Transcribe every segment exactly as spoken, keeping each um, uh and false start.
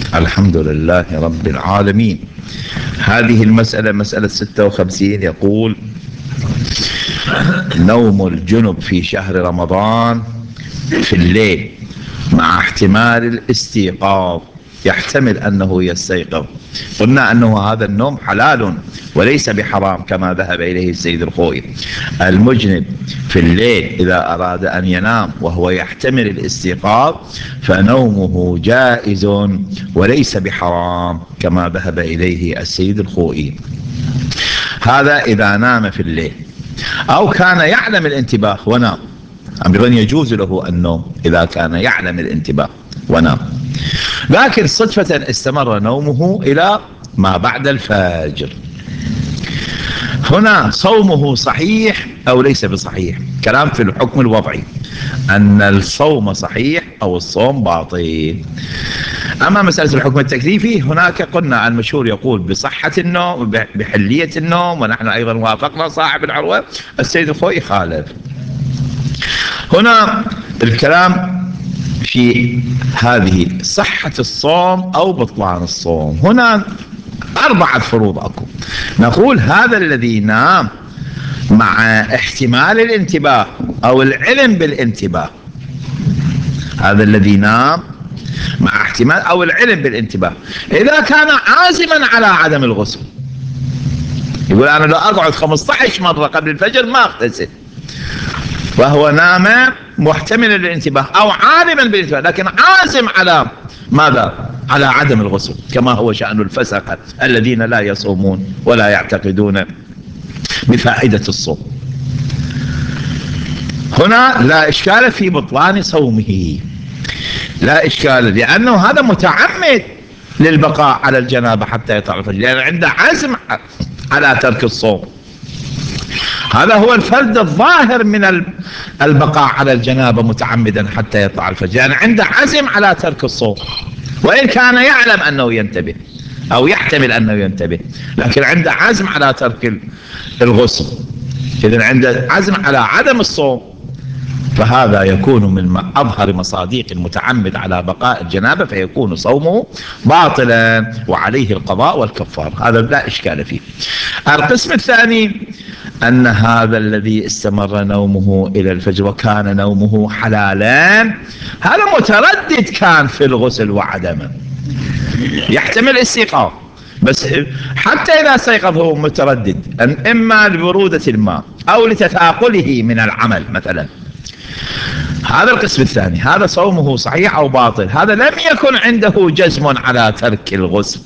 الحمد لله رب العالمين. هذه المسألة مسألة ستة وخمسين، يقول: نوم الجنب في شهر رمضان في الليل مع احتمال الاستيقاظ، يحتمل أنه يستيقظ. قلنا أنه هذا النوم حلال وليس بحرام كما ذهب إليه السيد الخوئي. المجنب في الليل إذا أراد أن ينام وهو يحتمل الاستيقاظ فنومه جائز وليس بحرام كما ذهب إليه السيد الخوئي. هذا إذا نام في الليل أو كان يعلم الانتباه ونام، أيضا يجوز له النوم إذا كان يعلم الانتباه ونام، لكن صدفة استمر نومه إلى ما بعد الفجر. هنا صومه صحيح أو ليس بصحيح؟ كلام في الحكم الوضعي أن الصوم صحيح أو الصوم باطل. أما مسألة الحكم التكليفي هناك قلنا المشهور يقول بصحة النوم بحلية النوم، ونحن أيضا وافقنا صاحب العروة السيد الخوئي خالف. هنا الكلام في هذه صحة الصوم أو بطلان الصوم. هنا أربعة فروض أكو. نقول هذا الذي نام مع احتمال الانتباه أو العلم بالانتباه، هذا الذي نام مع احتمال أو العلم بالانتباه، إذا كان عازما على عدم الغسل، يقول أنا لو أقعد خمسة عشر مرة قبل الفجر ما أغتسل، وهو نام محتمل للانتباه أو عالما بالانتباه لكن عازم على ماذا؟ على عدم الغسل، كما هو شأن الفسقة الذين لا يصومون ولا يعتقدون بفائدة الصوم. هنا لا إشكال في بطلان صومه، لا إشكال، لأنه هذا متعمد للبقاء على الجنابة حتى يطلع الفجر، لأن عنده عزم على ترك الصوم. هذا هو الفرد الظاهر من البقاء على الجنابة متعمدا حتى يطلع الفجر، يعني عنده عزم على ترك الصوم، وإن كان يعلم أنه ينتبه أو يحتمل أنه ينتبه، لكن عنده عزم على ترك الغسل. إذن عنده عزم على عدم الصوم، فهذا يكون من أظهر مصادق المتعمد على بقاء الجنابة، فيكون صومه باطلا وعليه القضاء والكفار، هذا لا إشكال فيه. القسم الثاني أن هذا الذي استمر نومه إلى الفجر وكان نومه حلالا، هذا متردد كان في الغسل وعدمه، يحتمل استيقاظ، بس حتى إذا استيقظ هو متردد، أن إما لبرودة الماء أو لتثاقله من العمل مثلا. هذا القسم الثاني، هذا صومه صحيح أو باطل، هذا لم يكن عنده جزم على ترك الغسل،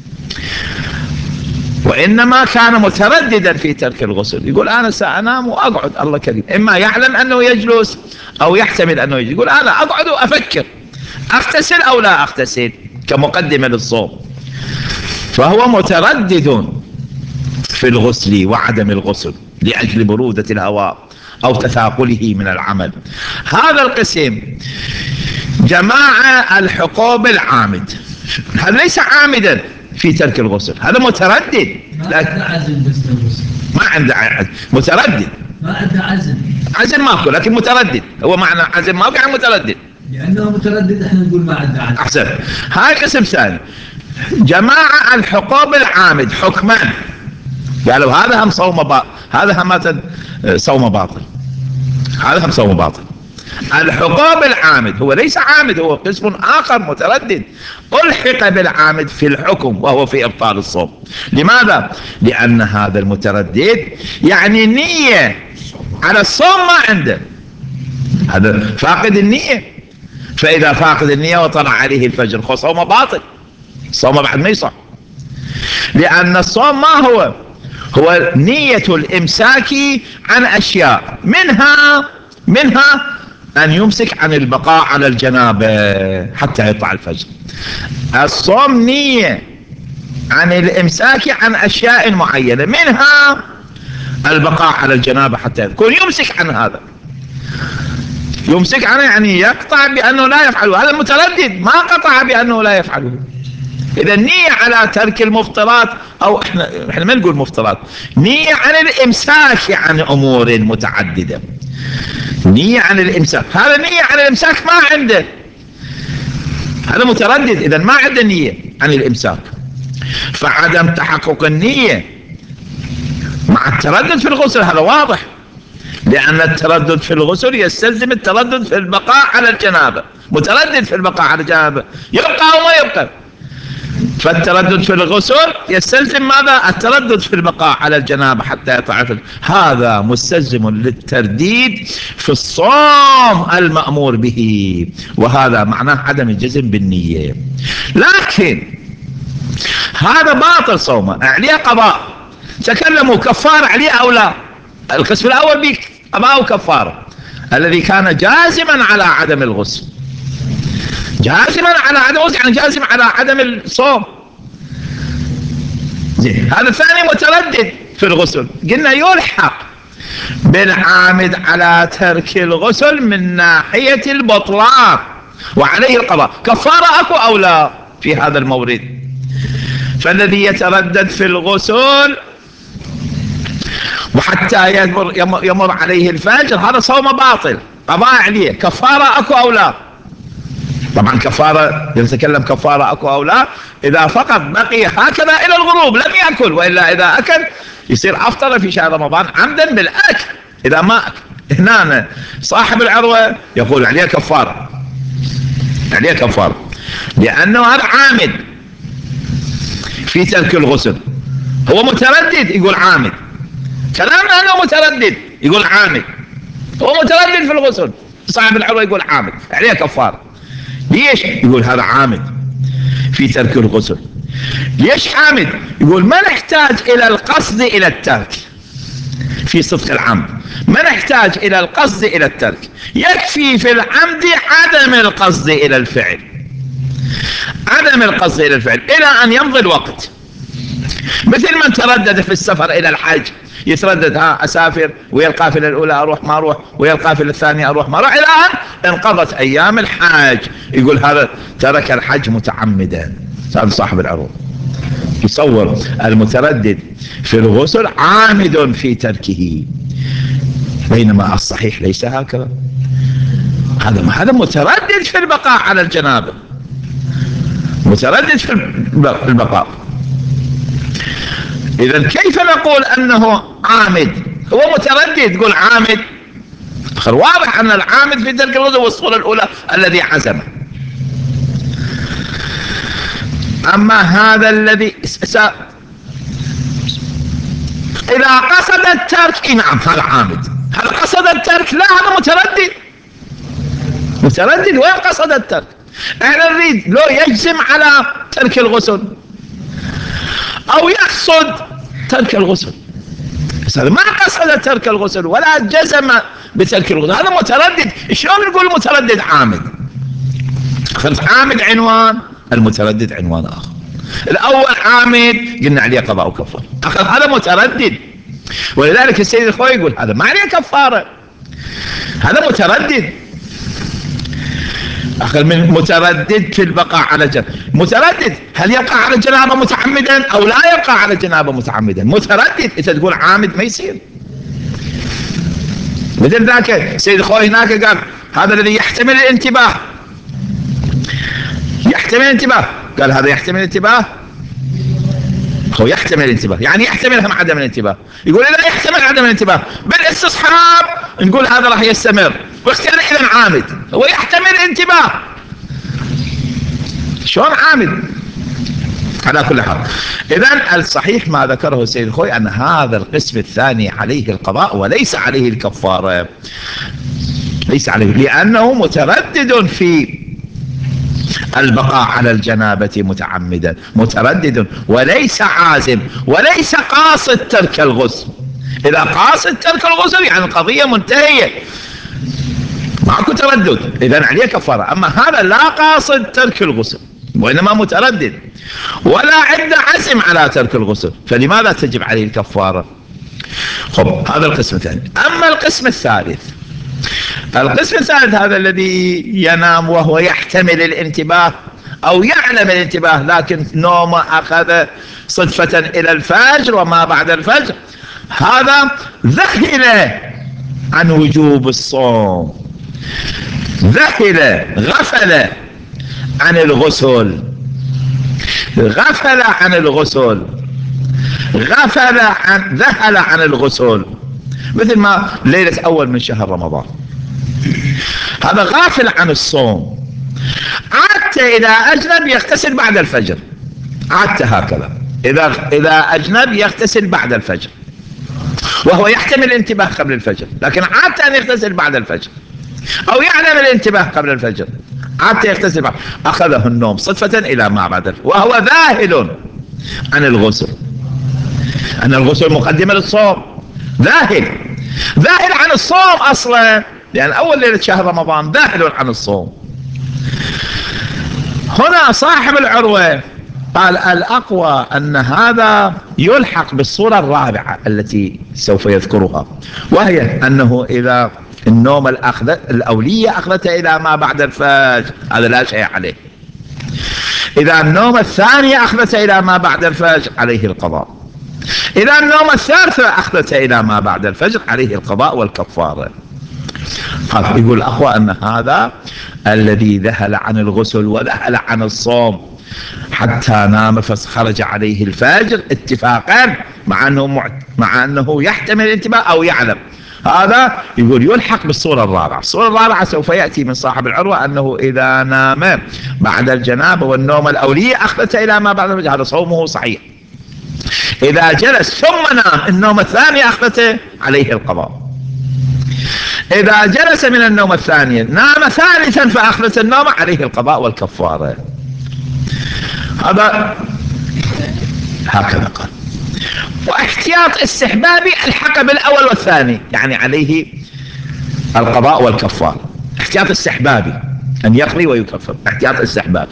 وإنما كان مترددا في ترك الغسل، يقول أنا سأنام وأقعد الله كريم، إما يعلم أنه يجلس أو يحتمل أنه يجلس، يقول أنا أقعد وأفكر أغتسل أو لا أغتسل كمقدمة للصوم، فهو متردد في الغسل وعدم الغسل لأجل برودة الهواء أو تثاقله من العمل. هذا القسم جماعة الحقوب العامد، هذا ليس عامدا في ترك الغسل، هذا متردد، ما عنده عزم بس الغسل، ما عنده عزم، متردد، ما عنده عزم، عزم ماكو لكن متردد، هو معنى عزم ماكو يعني متردد، لأنه متردد احنا نقول ما عنده عزم. أحسن. هاي قسم ثاني، جماعة الحقوب العامد حكمان، قالوا هذا هم صوم باطل، هذا هم صوم باطل، هذا هم صوم باطل. الحقوب العامد هو ليس عامد، هو قسم آخر متردد، ألحق بالعامد في الحكم وهو في إبطال الصوم. لماذا؟ لأن هذا المتردد يعني نية على الصوم ما عنده، هذا فاقد النية، فإذا فاقد النية وطلع عليه الفجر خو صوم باطل، صوم بعد ما يصح، لأن الصوم ما هو هو نية الإمساك عن أشياء، منها منها أن يمسك عن البقاء على الجنابة حتى يطلع الفجر. الصوم نية عن الإمساك عن أشياء معينة، منها البقاء على الجنابة حتى يكون يمسك عن هذا، يمسك عنه يعني يقطع بأنه لا يفعله، هذا المتردد ما قطع بأنه لا يفعله. إذا نية على ترك المفطرات، أو إحنا إحنا ما نقول مفطرات، نية عن الإمساك عن أمور متعددة، نية عن الإمساك، هذا نية عن الإمساك ما عنده، هذا متردد، إذا ما عنده نية عن الإمساك. فعدم تحقق النية مع التردد في الغسل هذا واضح، لأن التردد في الغسل يستلزم التردد في البقاء على الجنابة. متردد في البقاء على الجنابة، يبقى أو ما يبقى. فالتردد في الغسل يستلزم ماذا؟ التردد في البقاء على الجنابة حتى يتعافى. هذا مستلزم للترديد في الصوم المأمور به، وهذا معناه عدم الجزم بالنية. لكن هذا باطل صومه، عليه قضاء. تكلموا كفارة عليه أو لا؟ القسم الأول بيك قضاء وكفارة. الذي كان جازما على عدم الغسل، جازما على عدم الغسل يعني جازم على عدم الصوم. زين، هذا الثاني متردد في الغسل، قلنا يلحق بالعامد على ترك الغسل من ناحية البطلان وعليه القضاء. كفارة أكو أو لا في هذا المورد؟ فالذي يتردد في الغسل وحتى يمر, يمر, يمر عليه الفجر هذا صوم باطل، قضاء عليه. كفارة أكو أو لا؟ طبعا كفارة، يتكلم كفارة أكو أو لا إذا فقط بقي هكذا إلى الغروب لم يأكل، وإلا إذا أكل يصير أفطر في شهر رمضان عمدا بالأكل. إذا ما أكل هنا صاحب العروة يقول عليه كفارة، عليه كفارة، لأنه هذا عامد في ترك الغسل. هو متردد يقول عامد، كلامنا أنه متردد يقول عامد، هو متردد في الغسل. صاحب العروة يقول عامد، عليه كفارة. ليش؟ يقول هذا عامد في ترك الغسل. ليش عامد؟ يقول ما نحتاج إلى القصد إلى الترك في صدق العمد، ما نحتاج إلى القصد إلى الترك، يكفي في العمد عدم القصد إلى الفعل، عدم القصد إلى الفعل إلى أن يمضي الوقت. مثل من تردد في السفر إلى الحج، يتردد ها أسافر ويا القافلة الأولى أروح ما أروح، ويا القافلة الثانية أروح ما أروح، إلى أن انقضت أيام الحج. يقول هذا ترك الحج متعمدا. هذا صاحب العروض يصور المتردد في الغسل عامد في تركه، بينما الصحيح ليس هكذا. هذا هذا متردد في البقاء على الجنابة، متردد في البقاء. إذن كيف نقول أنه عامد؟ هو متردد يقول عامد. آخر واضح أن العامد في تلك الغسل والصورة الأولى الذي عزم. أما هذا الذي س... إذا قصد الترك، نعم هذا عامد. هل قصد الترك؟ لا، هذا متردد. متردد وين قصد الترك؟ احنا نريد لو يجزم على ترك الغسل أو يقصد ترك الغسل. هذا ما قصد ترك الغسل ولا جزم بترك الغسل، هذا متردد. شلون نقول متردد عامد؟ فالعامد عنوان، المتردد عنوان آخر. الأول عامد قلنا عليه قضاء وكفارة، هذا متردد. ولذلك السيد الخوي يقول هذا ما عليه كفارة، هذا متردد. أخذ من متردد في البقاء على جنابة. متردد هل يقع على الجنابة متعمدا أو لا يقع على الجنابة متعمدا؟ متردد. إذا تقول عامد ما يصير. مثل ذاك السيد الخوي هناك قال هذا الذي يحتمل الانتباه، يحتمل الانتباه، قال هذا يحتمل الانتباه. هو يحتمل الانتباه يعني يحتمل هم عدم الانتباه. يقول إذا يحتمل عدم الانتباه بالاستصحاب نقول هذا راح يستمر، واختيار إذا عامد. هو يحتمل الانتباه، شلون عامد؟ على كل حال إذن الصحيح ما ذكره السيد الخوي أن هذا القسم الثاني عليه القضاء وليس عليه الكفارة، ليس عليه، لأنه متردد في البقاء على الجنابة متعمدا، متردد وليس عازم وليس قاصد ترك الغسل. إذا قاصد ترك الغسل يعني القضية منتهية، ماكو تردد، إذن عليه كفارة. أما هذا لا قاصد ترك الغسل وإنما متردد ولا عنده عزم على ترك الغسل، فلماذا تجب عليه الكفارة؟ خب هذا القسم الثاني. أما القسم الثالث، القسم الثالث هذا الذي ينام وهو يحتمل الانتباه أو يعلم الانتباه لكن نومه أخذ صدفة إلى الفجر وما بعد الفجر، هذا ذهل عن وجوب الصوم، ذهل غفل عن الغسل، غفل عن الغسل، غفل عن ذهل عن الغسل، مثل ما ليلة أول من شهر رمضان هذا غافل عن الصوم، عادت إذا أجنب يغتسل بعد الفجر، عادت هكذا، إذا إذا أجنب يغتسل بعد الفجر وهو يحتمل الانتباه قبل الفجر، لكن عادت أن يغتسل بعد الفجر، أو يعلم الانتباه قبل الفجر عادت يغتسل بعد، أخذه النوم صدفة إلى ما بعد الفجر وهو ذاهل عن الغسل، أن الغسل مقدمة للصوم، ذاهل ذاهل عن الصوم أصلا، لأن أول ليلة شهر رمضان ذاهل عن الصوم. هنا صاحب العروة قال الأقوى أن هذا يلحق بالصورة الرابعة التي سوف يذكرها، وهي أنه إذا النوم الأولية أخذته إلى ما بعد الفجر هذا لا شيء عليه، إذا النوم الثانية أخذته إلى ما بعد الفجر عليه القضاء، إذا النوم الثالثة أخذته إلى ما بعد الفجر عليه القضاء والكفارة. يقول الأقوى أن هذا الذي ذهل عن الغسل وذهل عن الصوم حتى نام فخرج عليه الفجر اتفاقا، مع أنه, مع أنه يحتمل الانتباه أو يعلم، هذا يقول يلحق بالصورة الرابعة. الصورة الرابعة سوف يأتي من صاحب العروة أنه إذا نام بعد الجنابة والنوم الأولية أخذته إلى ما بعد الفجر هذا صومه صحيح، إذا جلس ثم نام النوم الثاني أخذته عليه القضاء، إذا جلس من النوم الثاني نام ثالثا فأخذت النوم عليه القضاء والكفارة. هذا هكذا قال. واحتياط استحبابي الحق بالأول والثاني، يعني عليه القضاء والكفارة، احتياط استحبابي أن يقضي ويكفر، احتياط استحبابي.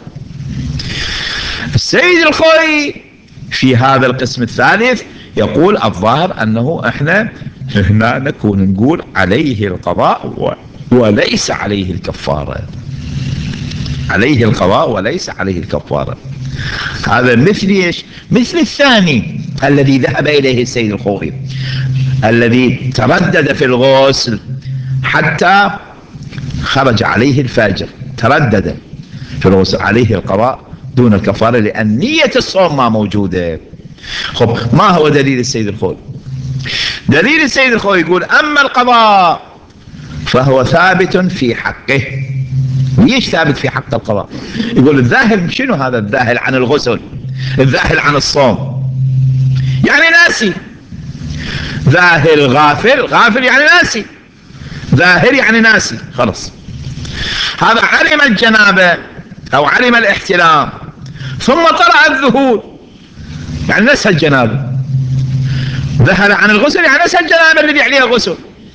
السيد الخوي في هذا القسم الثالث يقول الظاهر أنه احنا هنا نكون نقول عليه القضاء وليس عليه الكفارة، عليه القضاء وليس عليه الكفارة. هذا مثل ايش؟ مثل الثاني الذي ذهب إليه السيد الخوي الذي تردد في الغسل حتى خرج عليه الفجر، تردد في الغسل عليه القضاء دون الكفارة لأن نية الصوم ما موجودة. خب ما هو دليل السيد الخوي؟ دليل السيد الخوي يقول أما القضاء فهو ثابت في حقه. ليش ثابت في حق القضاء؟ يقول الذاهل، شنو هذا الذاهل عن الغسل؟ الذاهل عن الصوم يعني ناسي، ذاهل غافل، غافل يعني ناسي، ذاهل يعني ناسي خلص. هذا علم الجنابة أو علم الاحتلام ثم طلع الذهول يعني نسى الجنابة، ذهل عن الغسل يعني نسى الجنابة الذي عليها غسل.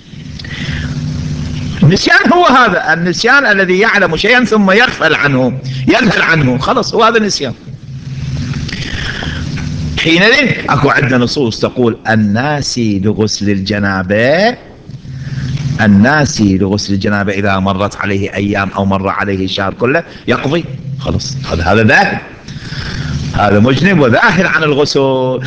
النسيان هو هذا النسيان الذي يعلم شيئا ثم يغفل عنه يذهل عنه، خلص هو هذا النسيان. حينئذ اكو عندنا نصوص تقول الناسي لغسل الجنابة، الناسي لغسل الجنابة إذا مرت عليه أيام أو مر عليه الشهر كله يقضي، خلص هذا هذا ذاهل، هذا مجنب وذاهل عن الغسل،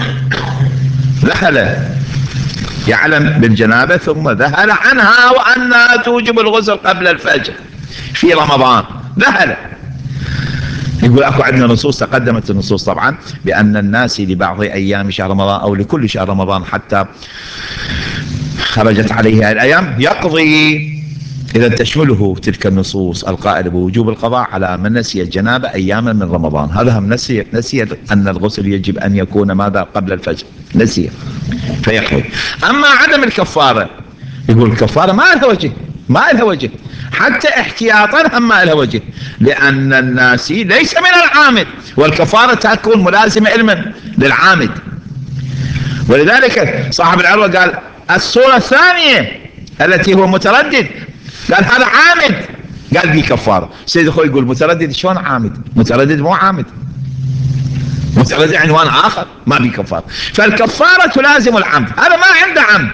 ذهل يعلم بالجنابة ثم ذهل عنها وأنها توجب الغسل قبل الفجر في رمضان، ذهل. يقول اكو عندنا نصوص تقدمت النصوص طبعا بأن الناس لبعض أيام شهر رمضان أو لكل شهر رمضان حتى خرجت عليه الأيام يقضي. إذا تشمله تلك النصوص القائلة بوجوب القضاء على من نسي الجنابة أياما من رمضان، هذا هم نسي نسي أن الغسل يجب أن يكون ماذا قبل الفجر، نسي فيقضي. أما عدم الكفارة يقول الكفارة ما لها وجه، ما لها وجه حتى احتياطا هم ما لها وجه، لأن الناسي ليس من العامد والكفارة تكون ملازمة علما للعامد. ولذلك صاحب العروة قال الصورة الثانية التي هو متردد قال هذا عامد، قال بي كفارة. سيد اخوي يقول متردد شلون عامد؟ متردد مو عامد، متردد عنوان آخر ما بي كفارة. فالكفارة تلازم العمد، هذا ما عنده عمد،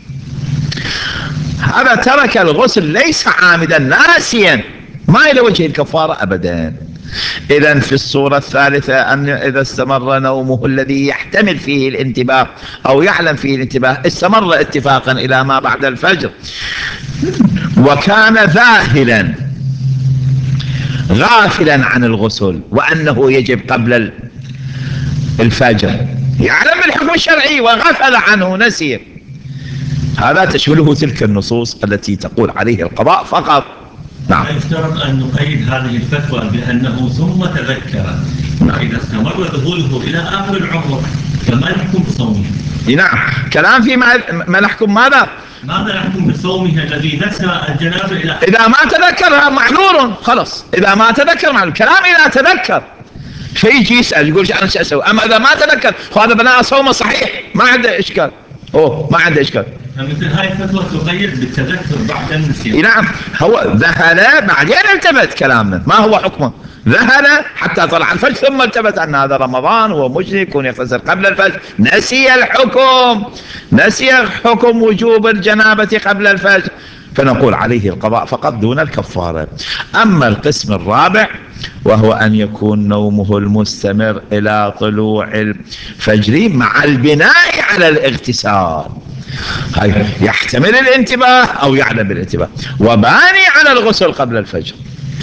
هذا ترك الغسل ليس عامدا ناسيا ما إلى وجه الكفارة أبدا. إذن في الصورة الثالثة أن إذا استمر نومه الذي يحتمل فيه الانتباه أو يعلم فيه الانتباه استمر اتفاقا إلى ما بعد الفجر وكان ذاهلا غافلا عن الغسل وأنه يجب قبل الفجر، يعلم بالحكم الشرعي وغفل عنه نسي، هذا تشمله تلك النصوص التي تقول عليه القضاء فقط. نعم. يفترض أن نقيد هذه الفتوى بأنه ثم تذكر، نعم. إذا استمر ذهوله إلى آخر العمر فما نحكم بصومه؟ نعم، كلام في ما, ما نحكم ماذا؟ ماذا نحكم بصومه الذي نسى الجنابة إلى إذا ما تذكر معذور، خلص إذا ما تذكر معذور. كلام إذا تذكر فيجي يسأل يقول أنا شو أسوي، أما إذا ما تذكر هذا بناء صومه صحيح ما عنده إشكال، أوه ما عنده إشكال. مثل هاي الفتوى تقيد بالتذكر بعد النسيان. نعم، هو ذهل بعدين التفت كلامنا، ما هو حكمه؟ ذهل حتى طلع الفجر ثم التفت أن هذا رمضان هو مشرك ويغتسل قبل الفجر، نسي الحكم، نسي حكم وجوب الجنابة قبل الفجر، فنقول عليه القضاء فقط دون الكفارة. أما القسم الرابع وهو أن يكون نومه المستمر إلى طلوع الفجر مع البناء على الاغتسال، هاي يحتمل الانتباه أو يعلم بالانتباه، وباني على الغسل قبل الفجر،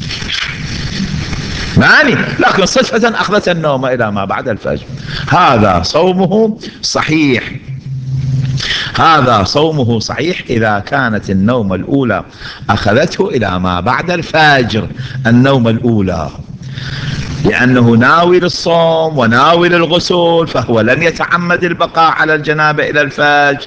باني لكن صدفة أخذت النوم إلى ما بعد الفجر، هذا صومه صحيح، هذا صومه صحيح إذا كانت النوم الأولى أخذته إلى ما بعد الفجر، النوم الأولى، لأنه ناوي للصوم وناوي للغسل فهو لم يتعمد البقاء على الجنابة إلى الفجر.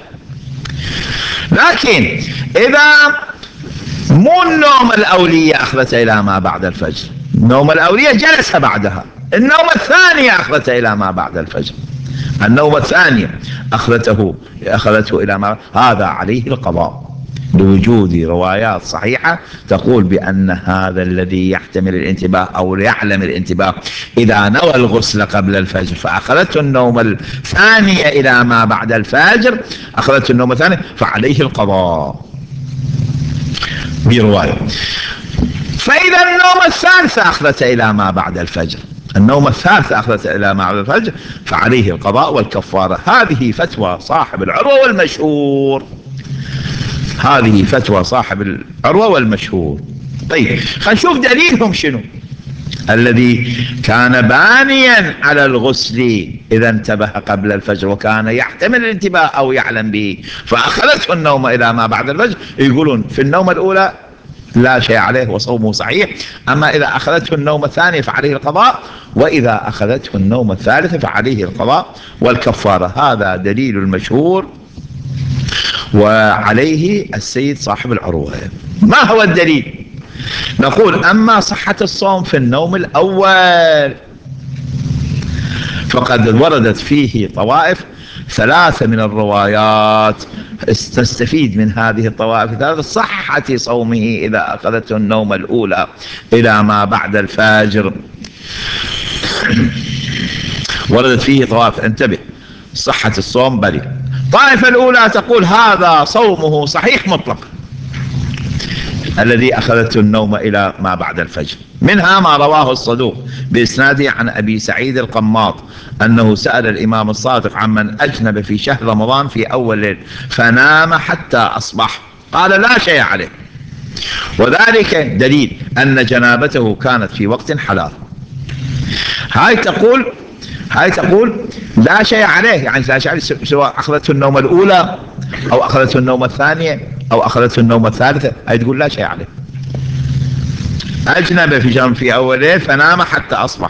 لكن إذا مو النوم الأولية أخذته إلى ما بعد الفجر، النوم الأولية جلس بعدها، النوم الثانية أخذته إلى ما بعد الفجر، النوم الثانية أخذته أخذته إلى ما، هذا عليه القضاء لوجود روايات صحيحة تقول بأن هذا الذي يحتمل الانتباه أو يعلم الانتباه إذا نوى الغسل قبل الفجر فأخذته النوم الثانية إلى ما بعد الفجر، أخذته النوم الثانية فعليه القضاء برواية. فإذا النوم الثالث أخذته إلى ما بعد الفجر، النوم الثالث أخذته إلى ما بعد الفجر فعليه القضاء والكفارة. هذه فتوى صاحب العروة والمشهور، هذه فتوى صاحب العروة والمشهور. طيب خلينا نشوف دليلهم شنو. الذي كان بانيا على الغسل إذا انتبه قبل الفجر وكان يحتمل الانتباه أو يعلم به فأخذته النوم إلى ما بعد الفجر، يقولون في النوم الأولى لا شيء عليه وصومه صحيح، أما إذا أخذته النوم الثاني فعليه القضاء، وإذا أخذته النوم الثالث فعليه القضاء والكفارة. هذا دليل المشهور وعليه السيد صاحب العروة. ما هو الدليل؟ نقول أما صحة الصوم في النوم الأول فقد وردت فيه طوائف ثلاثة من الروايات تستفيد من هذه الطوائف ثلاثة صحة صومه إذا أخذته النوم الأولى إلى ما بعد الفجر. وردت فيه طوائف، انتبه، صحة الصوم بلي. الطائفة الأولى تقول هذا صومه صحيح مطلق الذي أخذته النوم إلى ما بعد الفجر، منها ما رواه الصدوق بإسناده عن أبي سعيد القماط أنه سأل الإمام الصادق عمن أجنب في شهر رمضان في أول ليل فنام حتى أصبح قال لا شيء عليه، وذلك دليل أن جنابته كانت في وقت حلال. هاي تقول هاي تقول لا شيء عليه، يعني لا شيء عليه سواء أخذته النوم الأولى أو أخذته النوم الثانية أو أخذته النوم الثالثة، هاي تقول لا شيء عليه. أجنب في جنب في أول ليل فنام حتى أصبح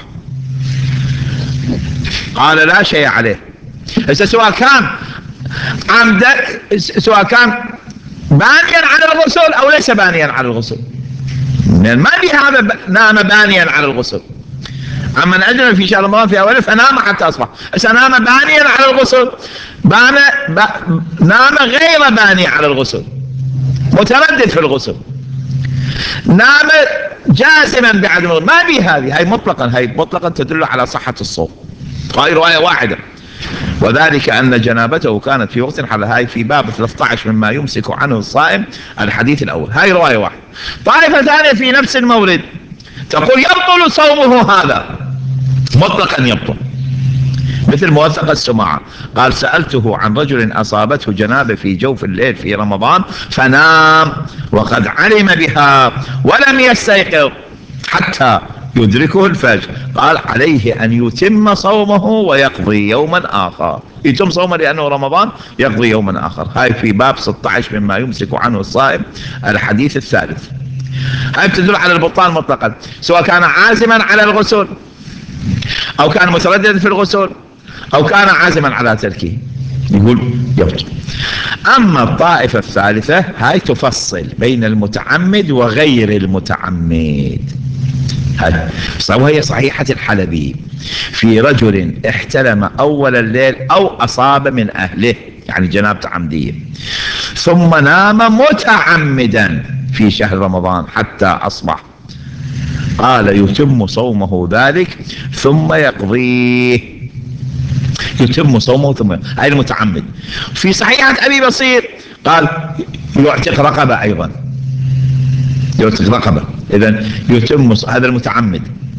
قال لا شيء عليه. هسه سواء كان عمدك سواء كان بانيا على الغسل أو ليس بانيا على الغسل، ما في هذا نام بانيا على الغسل. عمن أجنب في شهر رمضان في أوله فنام حتى أصبح، هسه نام بانيا على الغسل، بان ب... نام غير باني على الغسل، متردد في الغسل، نام جازما بعدم الغسل، ما بي هذه، هاي مطلقا هاي مطلقا تدل على صحة الصوم. هاي رواية واحدة، وذلك أن جنابته كانت في وقت حل، هاي في باب ثلاثة عشر مما يمسك عنه الصائم الحديث الأول، هاي رواية واحدة. طائفة ثانية في نفس المورد تقول يبطل صومه هذا مطلقا، يبطل، مثل موثق السماعة قال سألته عن رجل أصابته جنابة في جوف الليل في رمضان فنام وقد علم بها ولم يستيقظ حتى يدركه الفجر، قال عليه أن يتم صومه ويقضي يوما آخر، يتم صومه لأنه رمضان، يقضي يوما آخر. هاي في باب ستة عشر مما يمسك عنه الصائم، الحديث الثالث. هاي تدل على البطلان مطلقا، سواء كان عازما على الغسل أو كان مترددا في الغسل أو كان عازما على تركه، يقول يبطل. أما الطائفة الثالثة هاي تفصل بين المتعمد وغير المتعمد. وهي صحيحة الحلبي في رجل احتلم أول الليل أو أصاب من أهله، يعني جنابة عمدية، ثم نام متعمدا في شهر رمضان حتى أصبح، قال يتم صومه ذلك ثم يقضيه، يتم صومه ثم أي المتعمد. في صحيحة أبي بصير قال يعتق رقبة أيضا، يعتق رقبة. إذن يتم هذا المتعمد.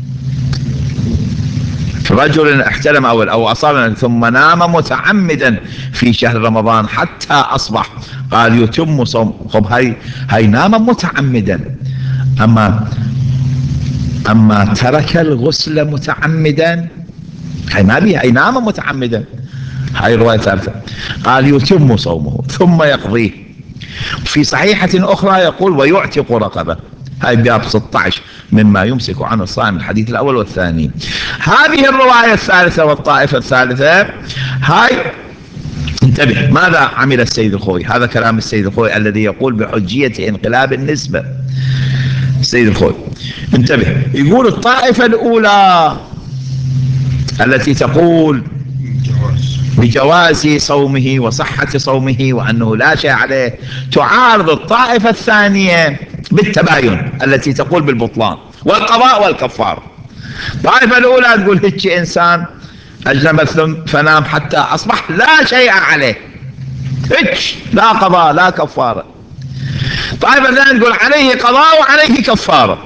رجل احتلم أول أو أصاب ثم نام متعمدا في شهر رمضان حتى أصبح، قال يتم صوم. خب هاي هاي نام متعمدا، أما أما ترك الغسل متعمدا هاي ما بيها، هاي نام متعمدا. هاي الرواية الثالثة، قال يتم صومه ثم يقضيه. في صحيحة أخرى يقول ويعتق رقبة. هاي باب ستة عشر مما يمسك عنه الصائم، الحديث الأول والثاني. هذه الرواية الثالثة والطائفة الثالثة هاي انتبه ماذا عمل السيد الخوي. هذا كلام السيد الخوي الذي يقول بحجية انقلاب النسبة. السيد الخوي انتبه، يقول الطائفة الأولى التي تقول بجواز صومه وصحة صومه وأنه لا شيء عليه، تعارض الطائفة الثانية بالتباين التي تقول بالبطلان والقضاء والكفار. الطائفة الأولى تقول هيك إنسان أجنب فنام حتى أصبح لا شيء عليه، هيك لا قضاء لا كفارة. الطائفة الثانية تقول عليه قضاء وعليه كفارة.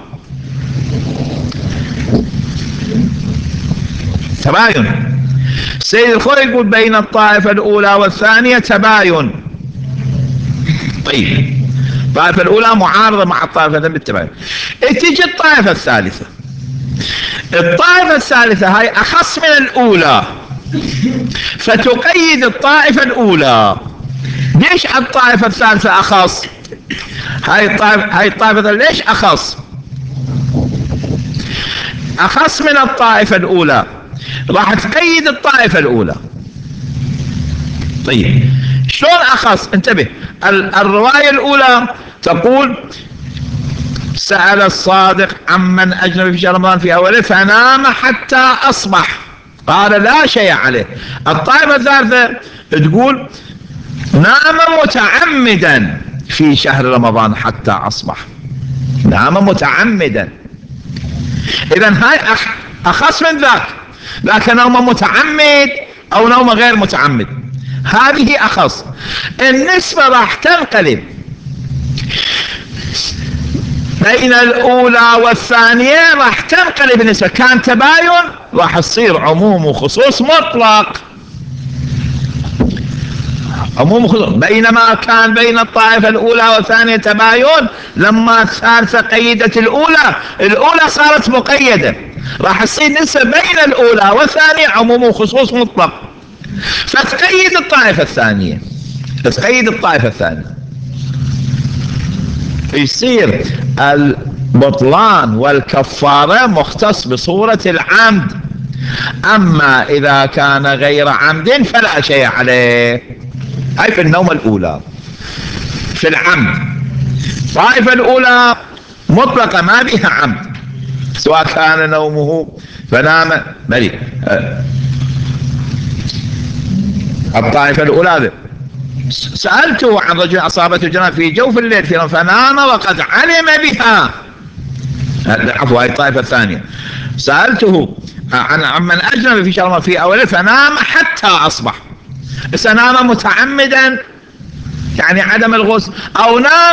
تباين. السيد الخوي يقول بين الطائفة الأولى والثانية تباين. طيب الطائفة الأولى معارضة مع الطائفة الثانية بالتباين. تيجي الطائفة الثالثة. الطائفة الثالثة هاي أخص من الأولى، فتقيد الطائفة الأولى. ليش الطائفة الثالثة أخص؟ هاي الطائفة هاي الطائفة ليش أخص؟ أخص من الطائفة الأولى، راح تقيد الطائفة الأولى. طيب شلون أخص؟ انتبه، الرواية الأولى تقول سأل الصادق عمن أجنب في شهر رمضان في أوله فنام حتى أصبح، قال لا شيء عليه. الطائفة الثالثة تقول نام متعمدا في شهر رمضان حتى أصبح، نام متعمدا. إذن هاي أخص من ذاك، لكن نوم متعمد أو نوم غير متعمد هذه أخص. النسبة راح تنقلب بين الأولى والثانية، راح تنقلب النسبة. كان تباين راح تصير عموم وخصوص مطلق، عموم وخصوص. بينما كان بين الطائفة الأولى والثانية تباين، لما الثالثة قيدت الأولى، الأولى صارت مقيدة، راح تصير نسبة بين الأولى والثانية عموم وخصوص مطلق، فتقيد الطائفة الثانية، تقيد الطائفة الثانية. يصير البطلان والكفارة مختص بصورة العمد، أما إذا كان غير عمد فلا شيء عليه. هاي في النوم الأولى. في العمد الطائفة الأولى مطلقة ما بها عمد، سواء كان نومه فنام مريء. الطائفة الأولى سألته عن رجل أصابته جنابة في جوف الليل فنام وقد علم بها. عفوا هاي الطائفة الثانية. سألته عن عمن أجنب في شهر في أوله فنام حتى أصبح، سنام متعمدا يعني عدم الغسل، أو نام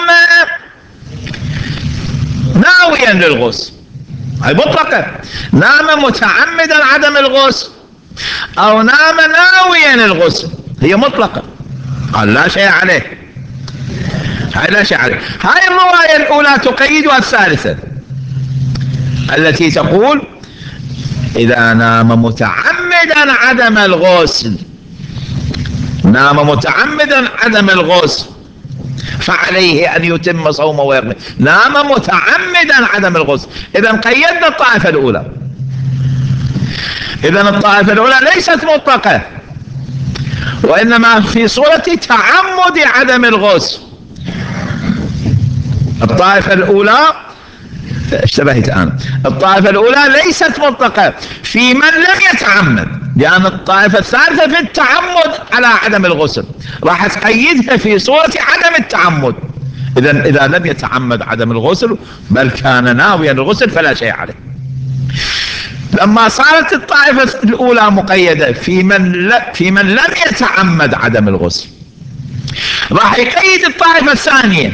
ناويا للغسل، هاي مطلقة. نام متعمدا عدم الغسل أو نام ناويا للغسل، هي مطلقة، قال لا شيء عليه. هاي لا شيء عليه. هاي الرواية الأولى تقيدها الثالثة. التي تقول إذا نام متعمدا عدم الغسل، نام متعمدا عدم الغسل فعليه أن يتم صومه ويقضي. نام متعمدا عدم الغسل، إذا قيدنا الطائفة الأولى. إذا الطائفة الأولى ليست مطلقة، وإنما في صورة تعمد عدم الغسل. الطائفة الأولى اشتبهت أنا، الطائفة الأولى ليست مطلقة في من لم يتعمد، لأن الطائفة الثالثة في التعمد على عدم الغسل، راح تقيدها في صورة عدم التعمد. إذا إذا لم يتعمد عدم الغسل بل كان ناويا الغسل فلا شيء عليه. لما صارت الطائفة الأولى مقيدة في من لا في من لم يتعمد عدم الغسل، راح يقيد الطائفة الثانية،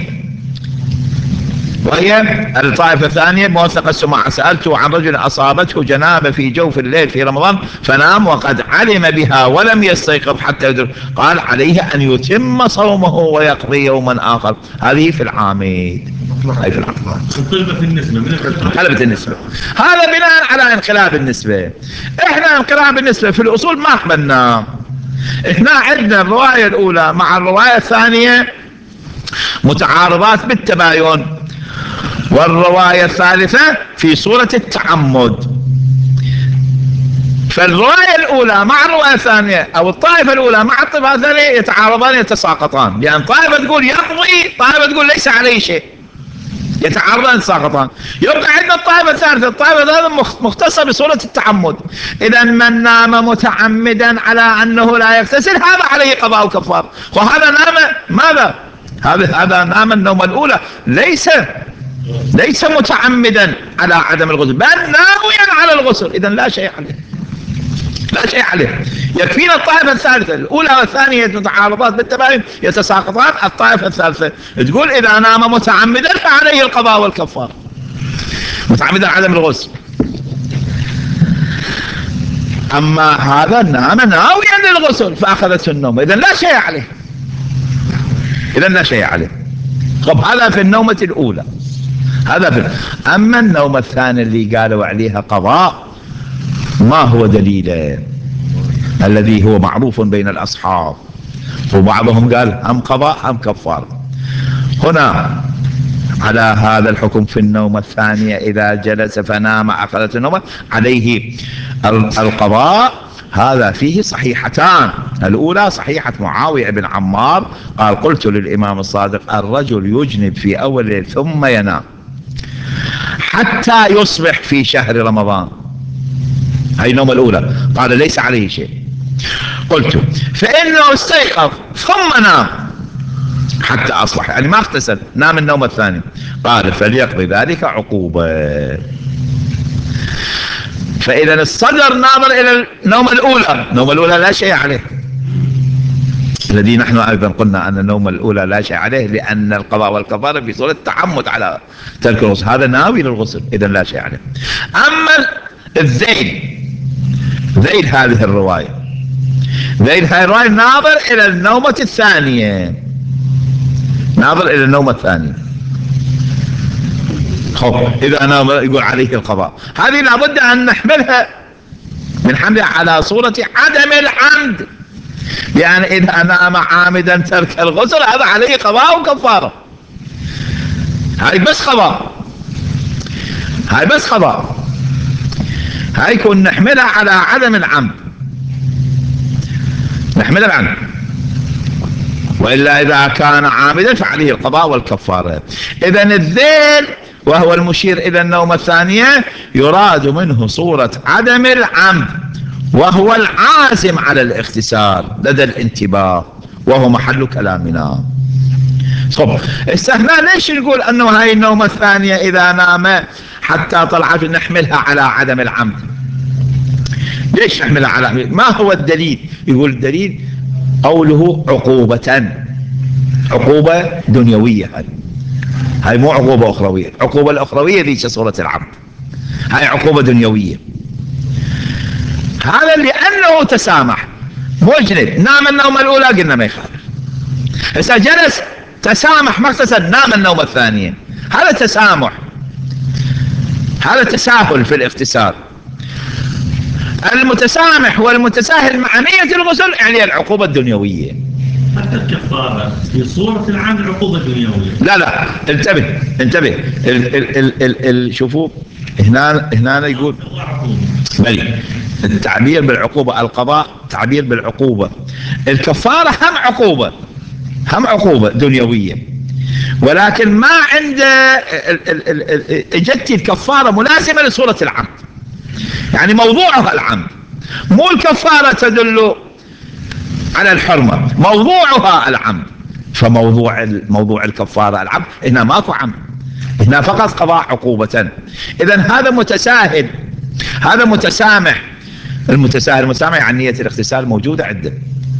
وهي الطائفة الثانية موثقة السماع. سألت عن رجل أصابته جنابة في جوف الليل في رمضان فنام وقد علم بها ولم يستيقظ حتى يدرك، قال عليه أن يتم صومه ويقضي يوما آخر. هذه في العامد، هذه في العامد. انقلبت النسبة من انقلبت النسبة، هذا بناء على انقلاب النسبة. احنا انقلاب النسبة في الأصول ما قبلنا، احنا عندنا الرواية الأولى مع الرواية الثانية متعارضات بالتباين، والرواية الثالثة في صورة التعمد. فالرواية الأولى مع الرواية الثانية أو الطائفة الأولى مع الطائفة الثانية يتعارضان يتساقطان، لأن طائفة تقول يقضي، طائفة تقول ليس عليه شيء، يتعارضان يتساقطان. يبقى عندنا الطائفة الثالثة، الطائفة الثالثة مختصة بصورة التعمد. إذا من نام متعمدا على أنه لا يغتسل هذا عليه قضاء وكفار، وهذا نام ماذا؟ هذا هذا نام النوم الأولى، ليس ليس متعمدا على عدم الغسل بل ناويا على الغسل، إذا لا شيء عليه، لا شيء عليه. يكفينا الطائفة الثالثة. الأولى والثانية متعارضات بالتباين يتساقطان، الطائفة الثالثة تقول إذا نام متعمدا فعليه القضاء والكفار، متعمدا على عدم الغسل. أما هذا نام ناويا للغسل فأخذته النوم، إذا لا شيء عليه، إذا لا شيء عليه. طب هذا في النومة الأولى، هذا في. أما النوم الثاني اللي قالوا عليها قضاء، ما هو دليله الذي هو معروف بين الأصحاب، وبعضهم قال هم قضاء هم كفار. هنا على هذا الحكم في النوم الثانية إذا جلس فنام أخذت النوم عليه القضاء. هذا فيه صحيحتان، الأولى صحيحة معاوية بن عمار قال قلت للإمام الصادق الرجل يجنب في أول الليل ثم ينام حتى يصبح في شهر رمضان، هاي النومة الأولى، قال ليس عليه شيء. قلت فإنه استيقظ ثم نام حتى أصبح، يعني ما اغتسل، نام النوم الثاني، قال فليقضي ذلك عقوبة. فإذا الصدر ناظر إلى النومة الأولى، النومة الأولى لا شيء عليه، الذي نحن أيضا قلنا أن النومة الأولى لا شيء عليه لأن القضاء والكفارة في صورة التعمد على ترك الغسل، هذا ناوي للغسل، إذا لا شيء عليه. أما الذيل، ذيل هذه الرواية، ذيل هذه الرواية ناظر إلى النومة الثانية، ناظر إلى النومة الثانية. خب إذا أنا يقول عليه القضاء، هذه لابد أن نحملها من حملها على صورة عدم العمد، يعني إذا نام عامدا ترك الغسل هذا عليه قضاء وكفارة، هاي بس قضاء، هاي بس قضاء، هاي كون نحملها على عدم العمد، نحملها العمد. وإلا إذا كان عامدا فعليه القضاء والكفارة. إذا الذيل وهو المشير إلى النومة الثانية يراد منه صورة عدم العمد، وهو العازم على الاغتسال لدى الانتباه، وهو محل كلامنا. طب استهنا ليش نقول أنه هاي النومة الثانية إذا نام حتى طلعت نحملها على عدم العمد؟ ليش نحملها على، ما هو الدليل؟ يقول الدليل قوله عقوبة، عقوبة دنيوية، هاي هاي مو عقوبة أخروية، عقوبة الأخروية ذيك صورة العمد، هاي عقوبة دنيوية. هذا لأنه تسامح، مجنب نام النومة الأولى قلنا ما يخالف، إذا جلس تسامح ما اغتسل نام النومة الثانية، هذا تسامح، هذا تساهل في الاغتسال. المتسامح والمتساهل مع نية الغسل يعني العقوبة الدنيوية. حتى الكفارة في صورة العام العقوبة الدنيوية. لا لا انتبه انتبه ال ال ال ال ال شوفوا هنا هنا يقول بل التعبير بالعقوبة القضاء تعبير بالعقوبة. الكفارة هم عقوبة هم عقوبة دنيوية، ولكن ما عند اجت الكفارة ملازمة لصورة العمد، يعني موضوعها العمد، مو الكفارة تدل على الحرمة، موضوعها العمد. فموضوع موضوع الكفارة العمد، هنا ماكو عمد، هنا فقط قضاء عقوبة. إذن هذا متساهل، هذا متسامح. المتساهل المتسامح يعني نية الاغتسال موجودة عنده،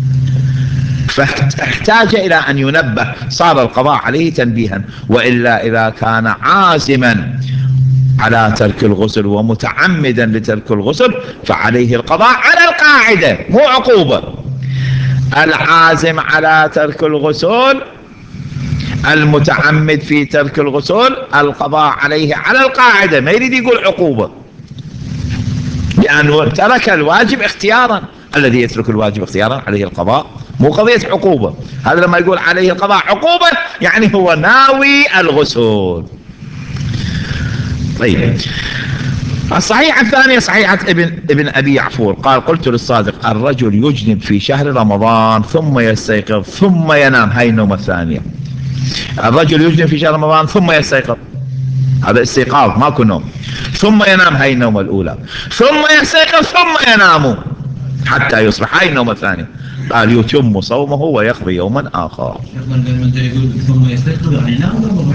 فاحتاج إلى أن ينبه، صار القضاء عليه تنبيها. وإلا إذا كان عازما على ترك الغسل ومتعمدا لترك الغسل فعليه القضاء على القاعدة مو عقوبة. العازم على ترك الغسل المتعمد في ترك الغسل القضاء عليه على القاعدة، ما يريد يقول عقوبة، لأنه ترك الواجب اختيارا. الذي يترك الواجب اختيارا عليه القضاء، مو قضية عقوبة. هذا لما يقول عليه القضاء عقوبة يعني هو ناوي الغسل. طيب الصحيحة الثانية صحيحة ابن, ابن أبي عفور قال قلت للصادق الرجل يجنب في شهر رمضان ثم يستيقظ ثم ينام. هاي النومة الثانية. الرجل يجنب في شهر رمضان ثم يستيقظ، هذا استيقاظ ماكو نوم. ثم ينام، هاي النومة الأولى. ثم يستيقظ ثم ينام حتى يصبح، هاي النومة الثانية. قال يتم صومه ويقضي يوما آخر. ثم يستيقظ يعني ينام؟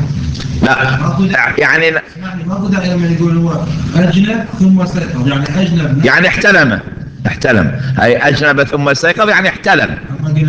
لا يعني ما قد لما يقول هو أجنب ثم استيقظ يعني أجنب يعني احتلم احتلم هاي أجنب ثم استيقظ يعني احتلم،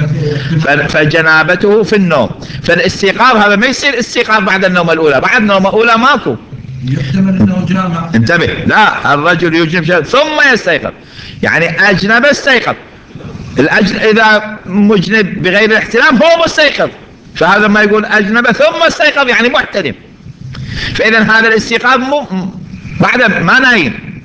فجنابته في النوم. فالاستيقاظ هذا ما يصير استيقاظ بعد النوم الأولى، بعد النوم الأولى ماكو، يحتمل أنه جامع. انتبه، لا الرجل يجنب ثم يستيقظ يعني أجنب استيقظ. الأجن إذا مجنب بغير الاحتلام هو مستيقظ، فهذا ما يقول أجنب ثم استيقظ يعني محتلم. فإذا هذا الاستيقاظ مو بعد ما نايم.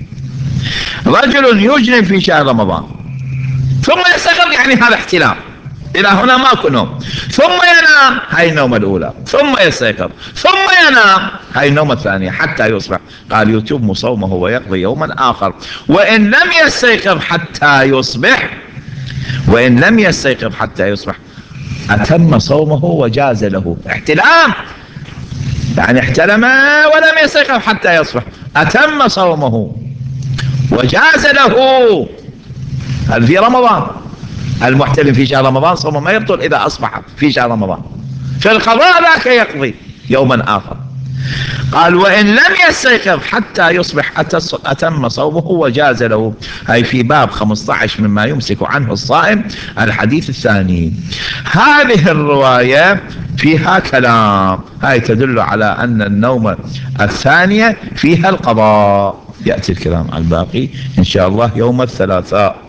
رجل يجنب في شهر رمضان ثم يستيقظ يعني هذا احتلام، إلى هنا ماكو نوم. ثم ينام، هاي النومة الأولى. ثم يستيقظ ثم ينام، هاي النومة الثانية حتى يصبح. قال يتم صومه ويقضي يوما آخر. وإن لم يستيقظ حتى يصبح، وإن لم يستيقظ حتى يصبح أتم صومه وجاز له. احتلام يعني احتلم ولم يستيقظ حتى يصبح، أتم صومه وجاز له. هذا في رمضان. المحتلم في شهر رمضان صومه ما يبطل إذا أصبح في شهر رمضان، في القضاء ذاك يقضي يوما آخر. قال وإن لم يستيقظ حتى يصبح أتم صومه وجاز له. هاي في باب خمسة عشر مما يمسك عنه الصائم الحديث الثاني. هذه الرواية فيها كلام، هاي تدل على أن النومة الثانية فيها القضاء. يأتي الكلام على الباقي إن شاء الله يوم الثلاثاء.